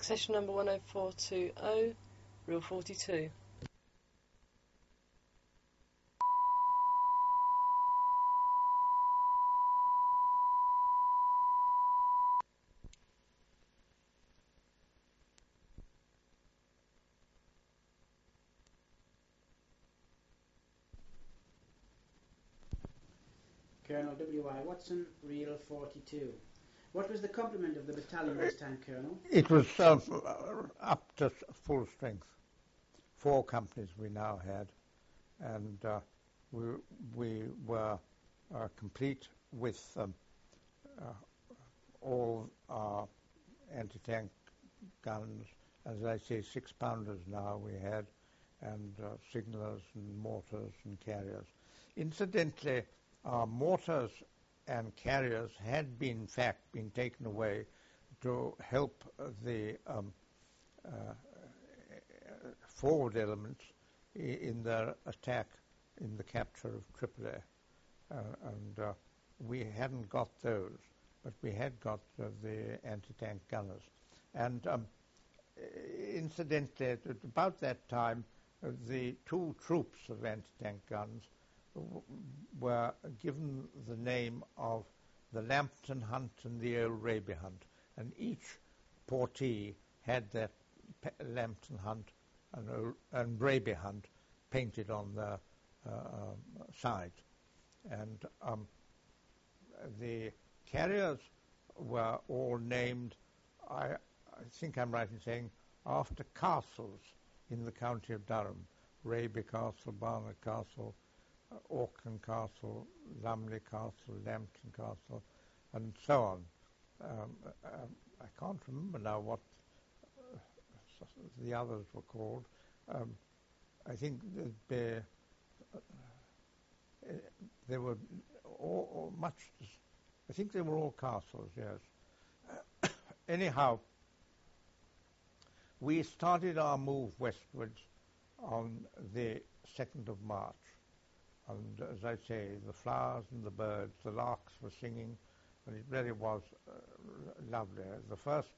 Session number 10420, reel 42. Colonel W.I. Watson, reel 42. What was the complement of the battalion this time, Colonel? It was up to full strength. 4 companies we now had, and we were complete with all our anti-tank guns. As I say, 6-pounders now we had, and signalers and mortars and carriers. Incidentally, our mortars and carriers had been, in fact, been taken away to help the forward elements in their attack in the capture of Tripoli. And we hadn't got those, but we had got the anti-tank gunners. And incidentally, at about that time, the 2 troops of anti-tank guns were given the name of the Lambton Hunt and the Old Raby Hunt, and each portee had that Lambton Hunt and Raby Hunt painted on the side. And the carriers were all named, I think I'm right in saying, after castles in the county of Durham: Raby Castle, Barnard Castle, Auckland Castle, Lumley Castle, Lambton Castle, and so on. I can't remember now what the others were called. I think they were all much. I think they were all castles. Yes. Anyhow, we started our move westwards on the 2nd of March. And as I say, the flowers and the birds, the larks were singing, and it really was lovely. The first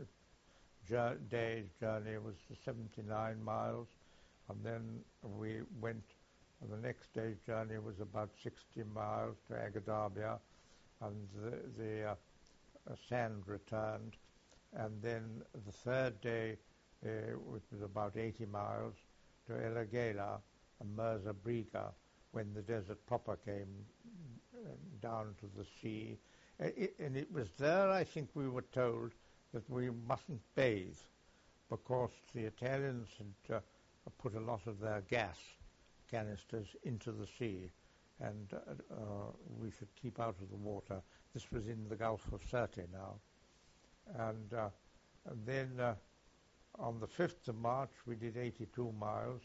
day's journey was 79 miles, and then we went, and the next day's journey was about 60 miles to Agadabia, and the sand returned. And then the 3rd day, which was about 80 miles, to Elagela and Mirza Briga, when the desert proper came down to the sea. And it was there, I think, we were told that we mustn't bathe because the Italians had put a lot of their gas canisters into the sea, and we should keep out of the water. This was in the Gulf of Sirte now. And then on the 5th of March, we did 82 miles,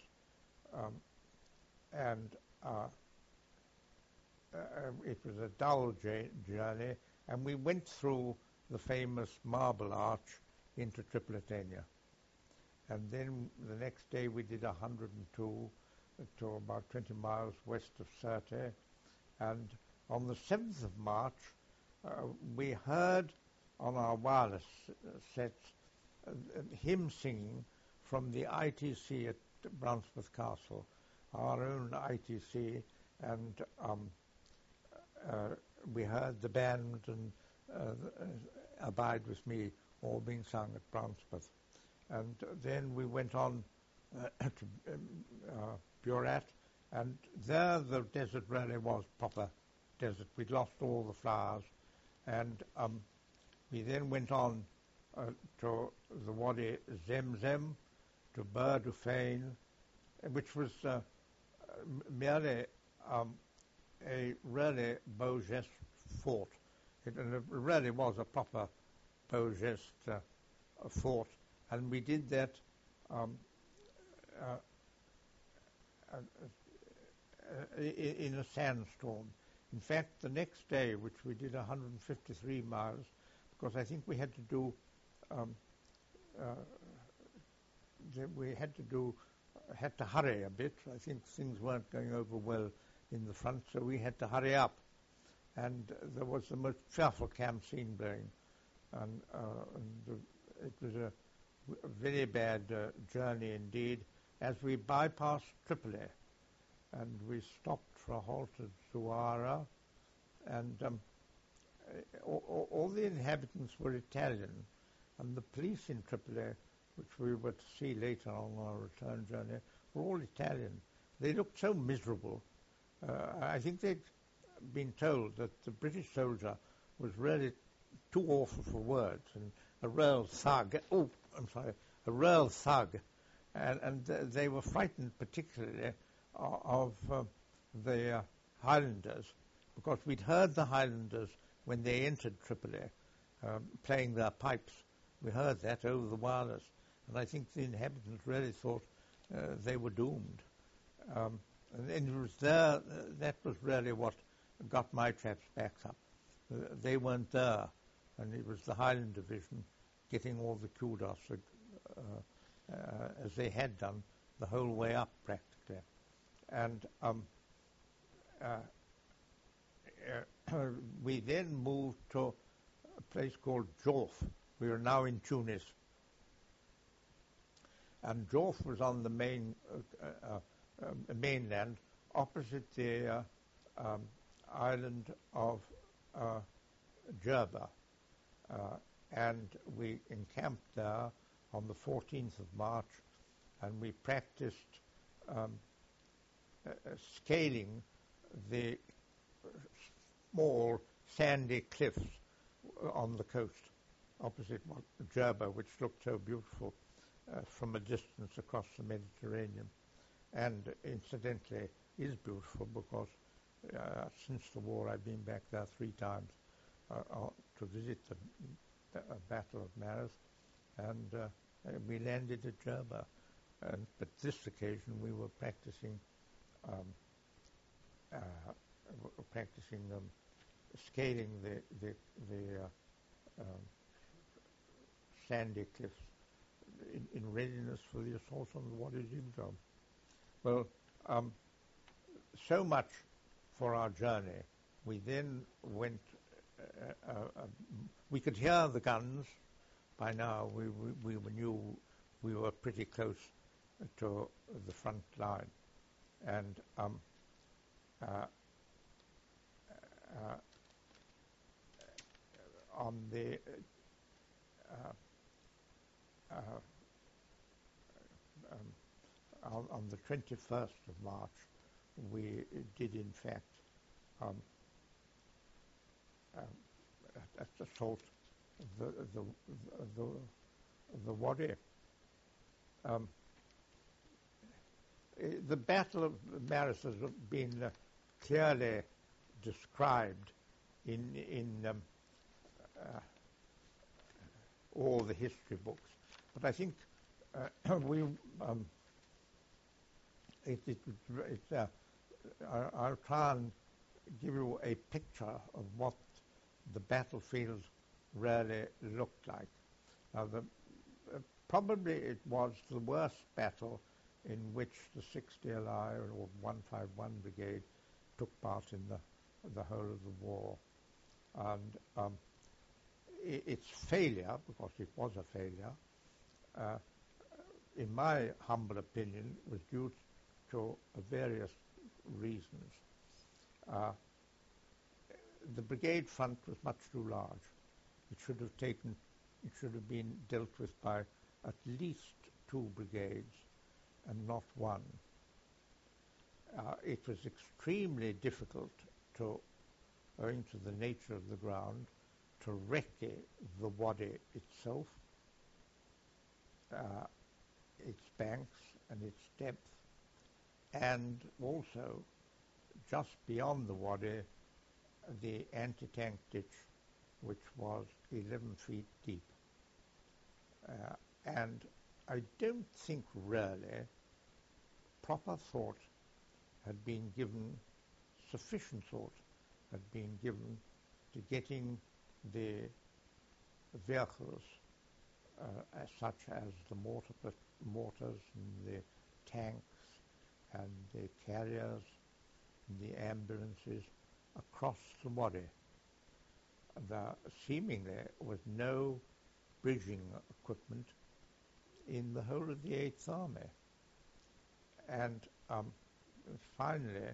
and it was a dull journey, and we went through the famous Marble Arch into Tripolitania. And then the next day we did 102 to about 20 miles west of Sirte. And on the 7th of March, we heard on our wireless sets hymn singing from the ITC at Brunswick Castle, our own ITC, and we heard the band and Abide With Me all being sung at Brunswick. And then we went on to Burat, and there the desert really was proper desert. We'd lost all the flowers, and we then went on to the Wadi Zemzem, to Bur Dufain, which was merely a really beau geste fort. It really was a proper beau geste fort, and we did that in a sandstorm. In fact, the next day, which we did 153 miles, because I think we had to do, had to hurry a bit. I think things weren't going over well in the front, so we had to hurry up. And there was the most fearful camp scene blowing, and it was a a very bad journey indeed, as we bypassed Tripoli, and we stopped for a halt at Zuara, and all the inhabitants were Italian, and the police in Tripoli, which we were to see later on our return journey, were all Italian. They looked so miserable. I think they'd been told that the British soldier was really too awful for words, and a real thug. Oh, I'm sorry, a real thug. And they were frightened particularly of the Highlanders, because we'd heard the Highlanders when they entered Tripoli playing their pipes. We heard that over the wireless, and I think the inhabitants really thought they were doomed. And it was there, that was really what got my traps backed up. They weren't there, and it was the Highland Division getting all the kudos as they had done the whole way up practically. And we then moved to a place called Jorf. We are now in Tunis. And Jorf was on the mainland, opposite the island of Jerba. And we encamped there on the 14th of March, and we practiced scaling the small sandy cliffs on the coast opposite Jerba, which looked so beautiful from a distance across the Mediterranean, and incidentally is beautiful because since the war I've been back there 3 times to visit the Battle of Maris, and we landed at Jerba. But this occasion we were practicing scaling the sandy cliffs in readiness for the assault on the Wadi Zimzam. Well, so much for our journey. We then went. We could hear the guns. By now, we knew we were pretty close to the front line, and on the on the 21st of March, we did in fact assault the Wadi. The Battle of Maris has been clearly described in all the history books, but I think I'll try and give you a picture of what the battlefield really looked like. Now, probably it was the worst battle in which the 60 LI or 151 Brigade took part in the whole of the war. And its failure, because it was a failure, in my humble opinion, was due to various reasons. The brigade front was much too large. It should have been dealt with by at least 2 brigades and not 1. It was extremely difficult owing to the nature of the ground, to recce the Wadi itself, its banks and its depth, and also just beyond the Wadi, the anti-tank ditch, which was 11 feet deep. And I don't think really proper thought had been given, sufficient thought had been given to getting the vehicles, such as the mortars and the tanks and the carriers and the ambulances across the Wadi. There seemingly was no bridging equipment in the whole of the 8th Army. And finally,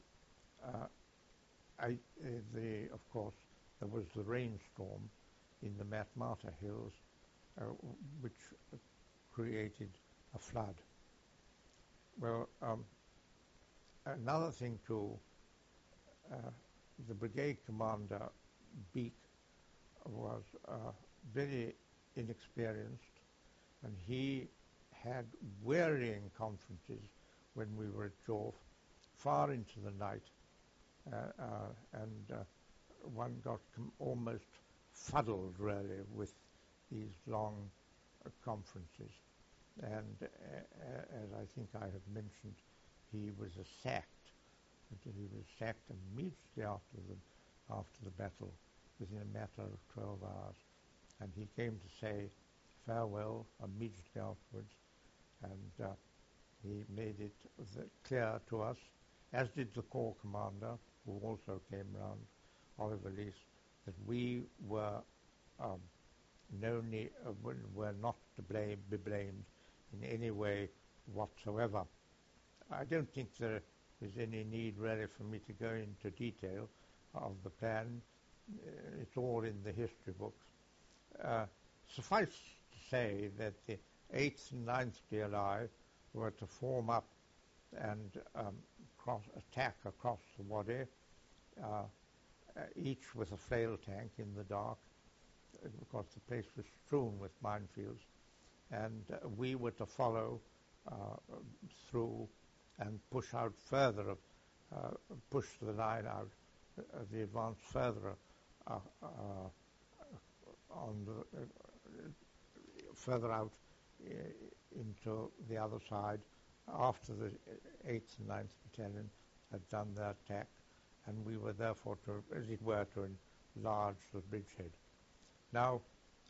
of course, there was the rainstorm in the Matmata Hills, which created a flood. Well, another thing too, the brigade commander, Beek, was very inexperienced, and he had wearying conferences when we were at Jorf, far into the night, and one got almost fuddled, really, with these long conferences. And as I think I have mentioned, he was sacked. He was sacked immediately after the battle, within a matter of 12 hours. And he came to say farewell immediately afterwards, and he made it clear to us, as did the Corps Commander, who also came round, Oliver Lease, that we were were not to be blamed in any way whatsoever. I don't think there is any need really for me to go into detail of the plan. It's all in the history books. Suffice to say that the 8th and 9th DLI were to form up and attack across the Wadi, each with a flail tank in the dark, because the place was strewn with minefields, and we were to follow through and push out further, push the line out, the advance further further out into the other side after the 8th and 9th Battalion had done their attack, and we were therefore to, as it were, to enlarge the bridgehead. Now,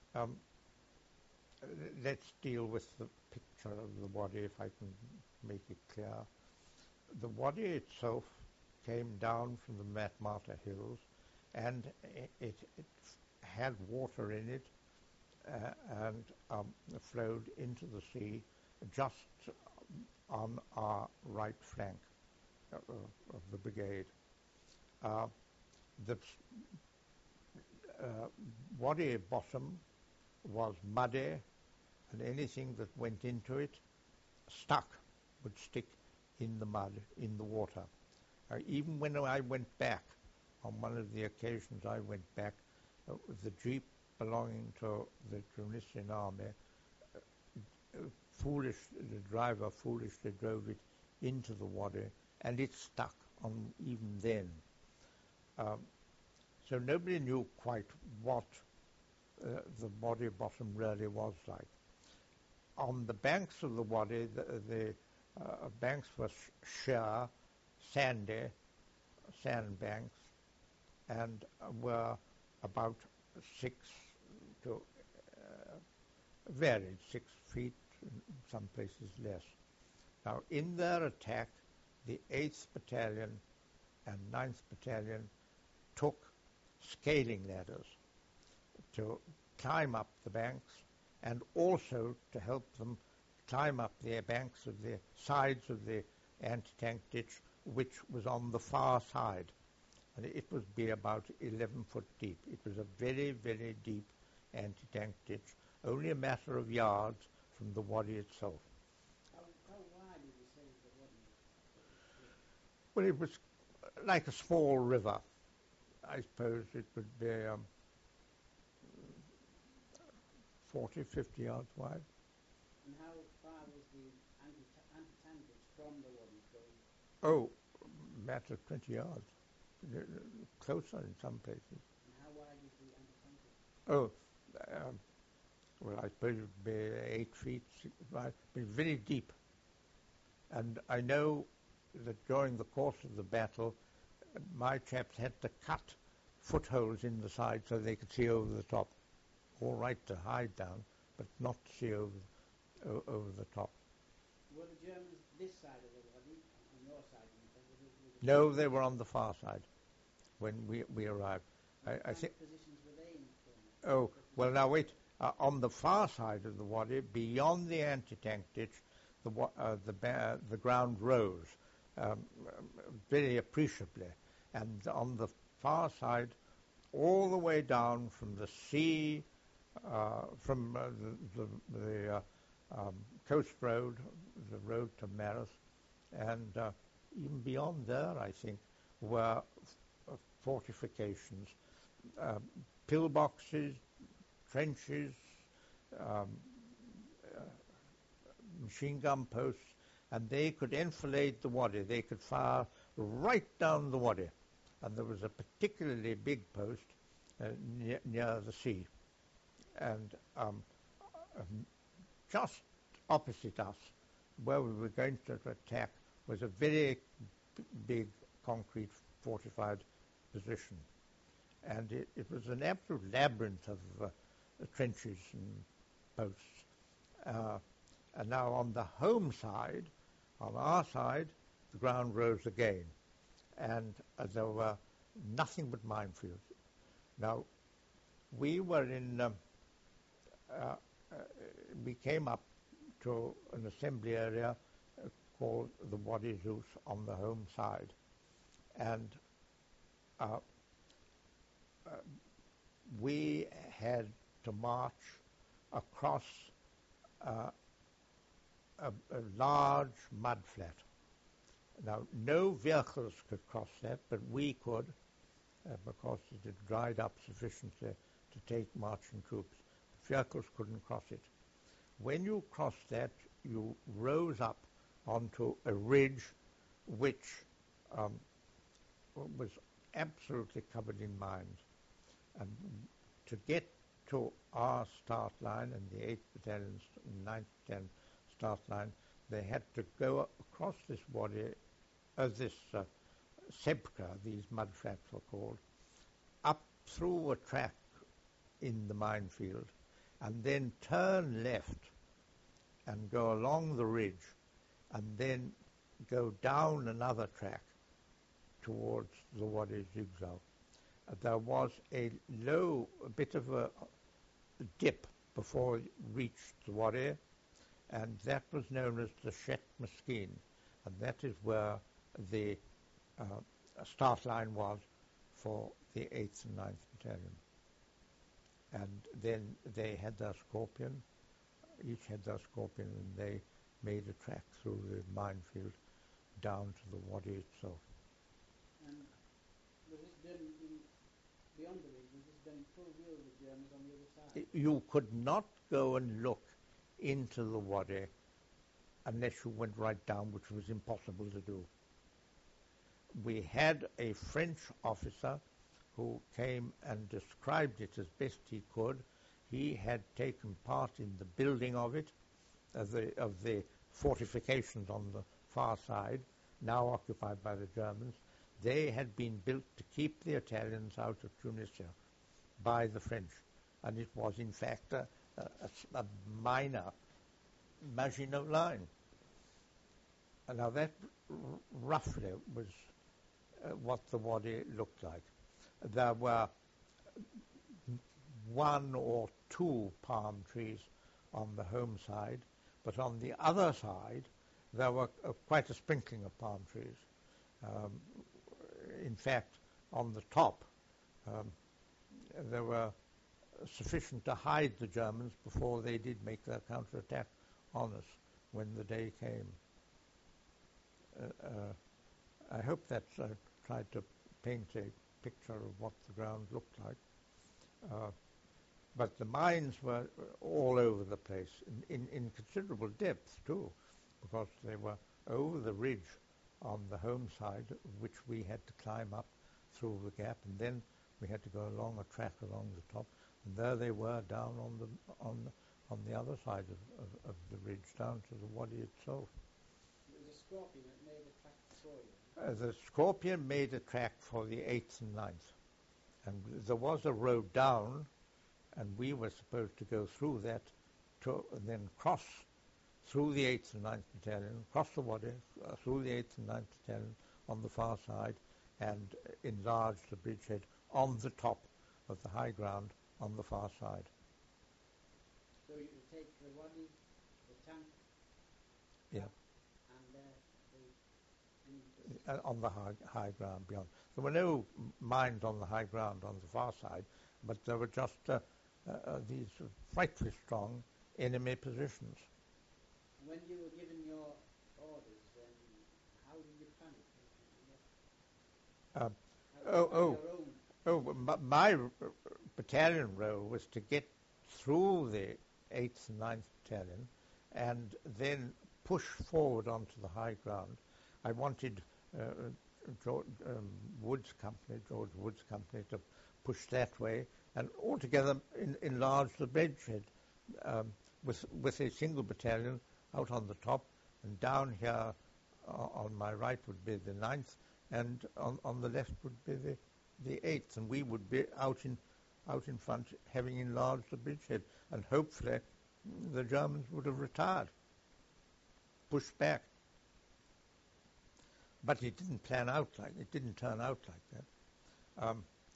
let's deal with the picture of the Wadi, if I can make it clear. The Wadi itself came down from the Matmata Hills, and it had water in it, and flowed into the sea just on our right flank of the brigade. The Wadi bottom was muddy, and anything that went into it would stick in the mud, in the water. Even when I went back, on one of the occasions I went back, the jeep belonging to the Tunisian army, the driver foolishly drove it into the Wadi, and it stuck on even then. So nobody knew quite what the Wadi bottom really was like. On the banks of the Wadi, the banks were sheer, sandy, sandbanks, and were about 6 to varied 6 feet, in some places less. Now, in their attack, the 8th Battalion and 9th Battalion took scaling ladders to climb up the banks, and also to help them climb up the banks of the sides of the anti-tank ditch, which was on the far side. And it would be about 11 foot deep. It was a very, very deep anti-tank ditch, only a matter of yards from the Wadi itself. How wide did you say the Wadi? Well, it was like a small river. I suppose it would be 40, 50 yards wide. And how far was the anti-tank ditch from the Wadi going? Oh, matter of 20 yards. Closer in some places. And how wide was the anti-tank ditch? Oh, well, I suppose it would be 8 feet wide, but very deep. And I know that during the course of the battle, my chaps had to cut footholes in the side so they could see over the top. All right to hide down, but not to see over the top. Were the Germans this side of the Wadi, on your side? No, they were on the far side when we arrived. I think. What positions were they in? Oh, well, now wait. On the far side of the wadi, beyond the anti-tank ditch, the ground rose very appreciably. And on the far side, all the way down from the sea, from the coast road, the road to Mareth, and even beyond there, I think, were fortifications, pillboxes, trenches, machine gun posts, and they could enfilade the wadi. They could fire right down the wadi. And there was a particularly big post near the sea. And just opposite us, where we were going to attack, was a very big concrete fortified position. And it was an absolute labyrinth of trenches and posts. And now on the home side, on our side, the ground rose again. And there were nothing but minefields. Now, we were we came up to an assembly area called the Wadi Zeus on the home side. And we had to march across a large mud flat. Now, no vehicles could cross that, but we could, because it had dried up sufficiently to take marching troops. Vehicles couldn't cross it. When you crossed that, you rose up onto a ridge which was absolutely covered in mines. And to get to our start line and the 8th Battalion, 9th Battalion start line, they had to go across this wadi, this sebka, these mud flats were called, up through a track in the minefield, and then turn left and go along the ridge, and then go down another track towards the Wadi Zigzag. There was a bit of a dip before it reached the Wadi, and that was known as the Shet Meskin, and that is where the start line was for the 8th and 9th Battalion. And then they had their Scorpion, each had their Scorpion, and they made a track through the minefield down to the Wadi itself. And was this done beyond the ridge? Was this done in full view of the Germans on the other side? You could not go and look into the Wadi unless you went right down, which was impossible to do. We had a French officer who came and described it as best he could. He had taken part in the building of it, of the fortifications on the far side, now occupied by the Germans. They had been built to keep the Italians out of Tunisia by the French, and it was in fact a minor Maginot Line. And now that roughly was what the Wadi looked like. There were one or two palm trees on the home side, but on the other side there were quite a sprinkling of palm trees. In fact, on the top there were sufficient to hide the Germans before they did make their counterattack on us when the day came. I hope that I tried to paint a picture of what the ground looked like. But the mines were all over the place, in considerable depth too, because they were over the ridge on the home side, which we had to climb up through the gap, and then we had to go along a track along the top, and there they were down on the other side of the ridge, down to the Wadi itself. It was a Scorpion that made a track for you. The Scorpion made a track for the 8th and 9th, and there was a road down, and we were supposed to go through that and then cross through the 8th and 9th Battalion, cross the Wadi, through the 8th and 9th Battalion on the far side, and enlarge the bridgehead on the top of the high ground on the far side. So you take the wadi, the tank, Yeah. and the On the high ground beyond. There were no mines on the high ground on the far side, but there were just these frightfully strong enemy positions. When you were given your orders, then how did you plan it? Um, How did you plan your own? my battalion role was to get through the 8th and 9th Battalion and then push forward onto the high ground. I wanted George Wood's company to push that way and altogether enlarge the bridgehead with a single battalion out on the top, and down here on my right would be the 9th, and on the left would be the 8th, and we would be out in front, having enlarged the bridgehead, and hopefully the Germans would have retired, pushed back. But it didn't turn out like that.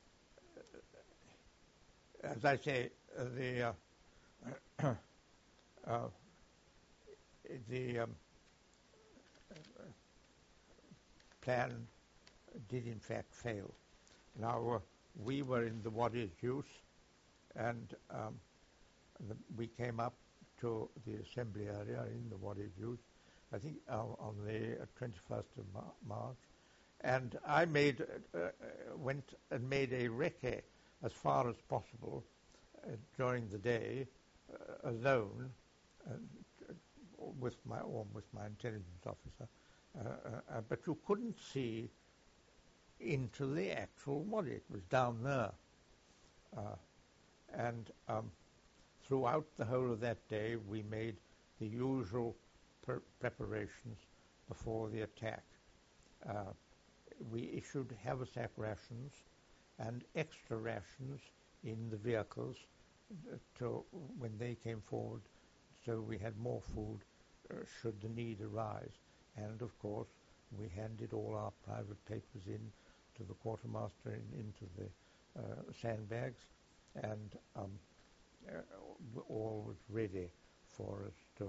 As I say, the plan did in fact fail. Now, we were in the Wadi Juz, and we came up to the assembly area in the Wadi Juz, I think on the 21st of March, and I went and made a recce as far as possible during the day, alone, with my intelligence officer, but you couldn't see into the actual Wadi. It was down there. And throughout the whole of that day, we made the usual preparations before the attack. We issued haversack rations and extra rations in the vehicles when they came forward, so we had more food should the need arise. And of course, we handed all our private papers in to the quartermaster into the sandbags, and all was ready for us to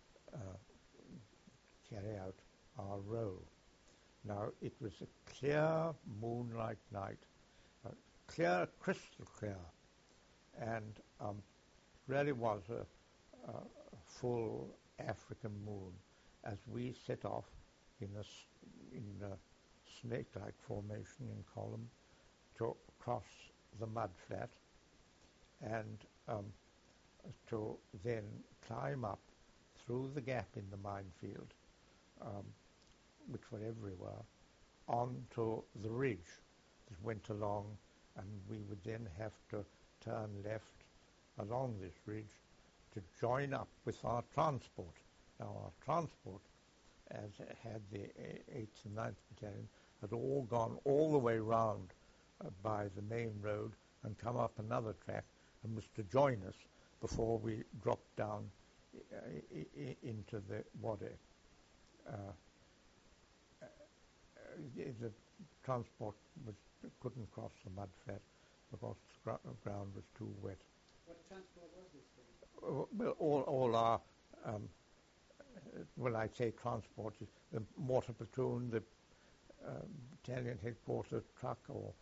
carry out our role. Now, it was a clear moonlight night, clear, crystal clear, and really was a full African moon as we set off in a snake-like formation in column to cross the mud flat and to then climb up through the gap in the minefield, which were everywhere, onto the ridge that went along, and we would then have to turn left along this ridge to join up with our transport. Now, our transport, as had the 8th and 9th Battalion, had all gone all the way round by the main road and come up another track and was to join us before we dropped down into the Wadi. The transport couldn't cross the mud flat because the ground was too wet. What transport was this then? Well, all our, when I say transport, the mortar platoon, the battalion headquarters truck,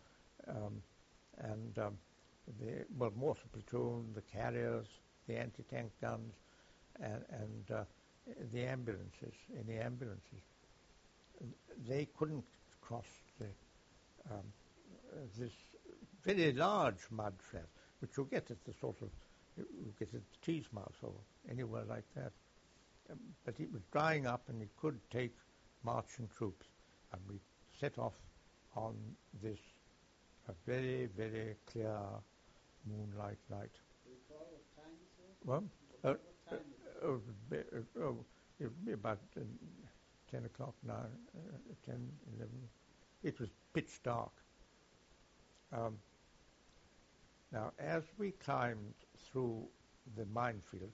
the mortar platoon, the carriers, the anti-tank guns, and the ambulances. Any ambulances, they couldn't cross this very large mud flat, which you get at the Tees Mouth or anywhere like that. But it was drying up, and it could take marching troops, and we set off on this very, very clear moonlight night. Do you recall what time it was? Well, What time it would be about 10 o'clock now, 10, 11. It was pitch dark. Now, as we climbed through the minefield,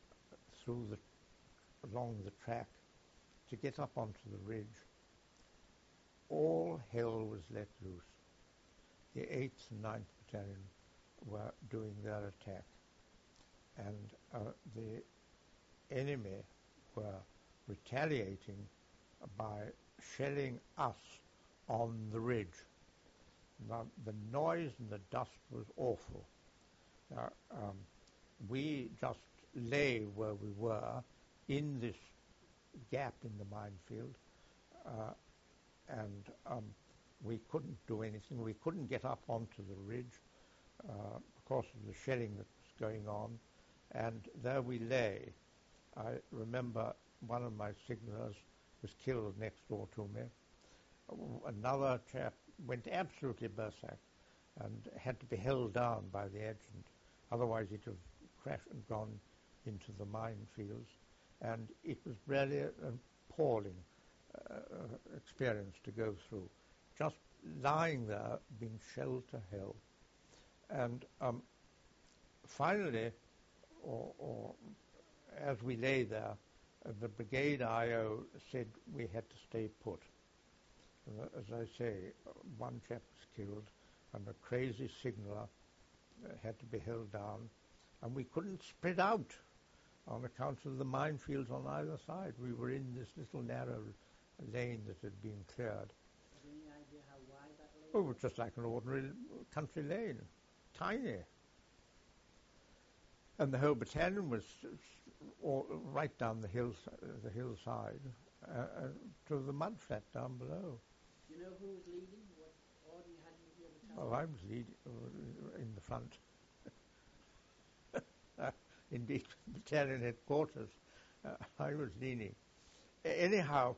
along the track, to get up onto the ridge, all hell was let loose. The 8th and 9th Battalion were doing their attack. and the enemy were retaliating by shelling us on the ridge. Now, the noise and the dust was awful. We just lay where we were in this gap in the minefield, and we couldn't do anything. We couldn't get up onto the ridge because of the shelling that was going on, and there we lay. I remember one of my signallers was killed next door to me. Another chap went absolutely berserk and had to be held down by the adjutant. Otherwise he'd have crashed and gone into the minefields. And it was really an appalling experience to go through. Just lying there, being shelled to hell. And finally, or as we lay there, the brigade IO said we had to stay put. As I say, one chap was killed, and a crazy signaller had to be held down, and we couldn't spread out on account of the minefields on either side. We were in this little narrow lane that had been cleared. Have you any idea how wide that lane Oh, it was just like an ordinary country lane, tiny. And the whole battalion was right down the hillside to the mud flat down below. Do you know who was leading? What order you had with your battalion? Well, I was leading in the front. Indeed, battalion headquarters. I was leading. Anyhow,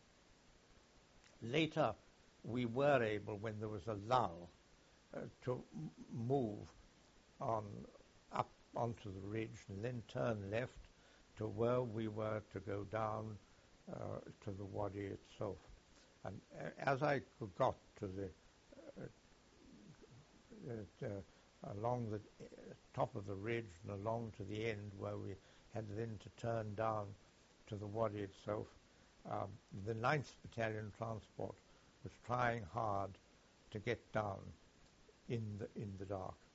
later we were able, when there was a lull, to move up onto the ridge and then turn left to where we were to go down to the wadi itself. And as I got to along the top of the ridge and along to the end where we had then to turn down to the wadi itself, the 9th Battalion Transport was trying hard to get down in the dark.